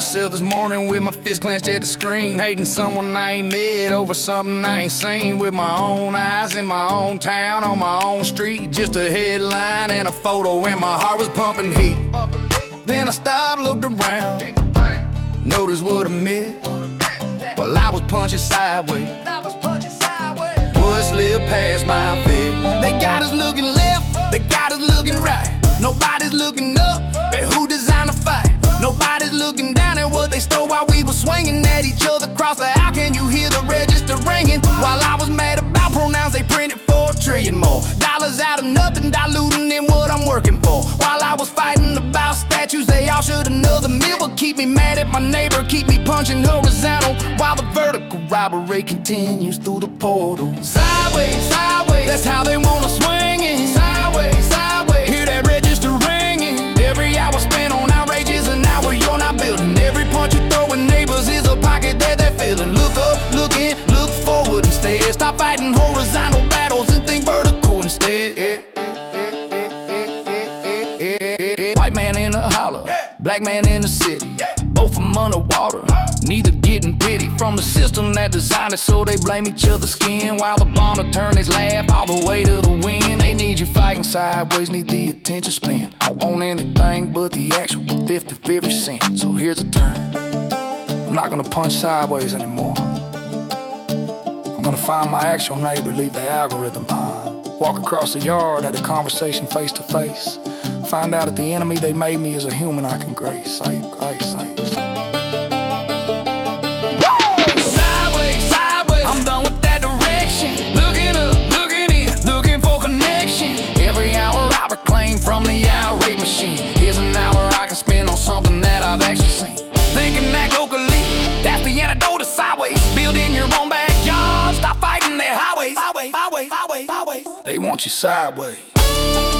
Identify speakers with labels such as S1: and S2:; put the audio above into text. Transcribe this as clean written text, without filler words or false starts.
S1: myself this morning with my fist clenched at the screen, hating someone I ain't met over something I ain't seen with my own eyes in my own town, on my own street. Just a headline and a photo and my heart was pumping heat. Then I stopped, looked around, noticed what I missed. Well, I was punching sideways, wood slipped past my feet. They got us looking left, they got us looking right. Nobody's looking up at who designed the fight. Nobody's looking down at what they stole while we were swinging at each other across the aisle. Can you hear the register ringing? While I was mad about pronouns, they printed 4 trillion more dollars out of nothing, diluting in what I'm working for. While I was fighting about statues, they all should another meal. But keep me mad at my neighbor, keep me punching horizontal, while the vertical robbery continues through the portal. Sideways, sideways, that's how they wanna swing it. Sideways, sideways, hear that register ringing. Every hour spent on outrages, an hour you're not building. Every punch you throw in neighbors is a pocket that they're filling. Look up, look in, look forward instead. Stop fighting horizontal battles and think vertical instead. White man in the holler, black man in the city, both from underwater, neither getting pity from the system that designed it, so they blame each other's skin. While the bomb attorneys laugh all the way to the wind. They need you fighting sideways, need the attention span on anything but the actual 50 cent. So here's a turn, I'm not gonna punch sideways anymore. I'm gonna find my actual neighbor, leave the algorithm behind. Walk across the yard, have a conversation face to face. Find out that the enemy they made me is a human I can grace. Sideways, sideways, I'm done with that direction. Looking up, looking in, looking for connection. Every hour I reclaim from the outrage machine. Here's an hour I can spend on something that I've actually seen. Thinking that locally, that's the antidote to sideways. Build in your own backyard, stop fighting their highways. Highways, highways, highways, highways. They want you sideways.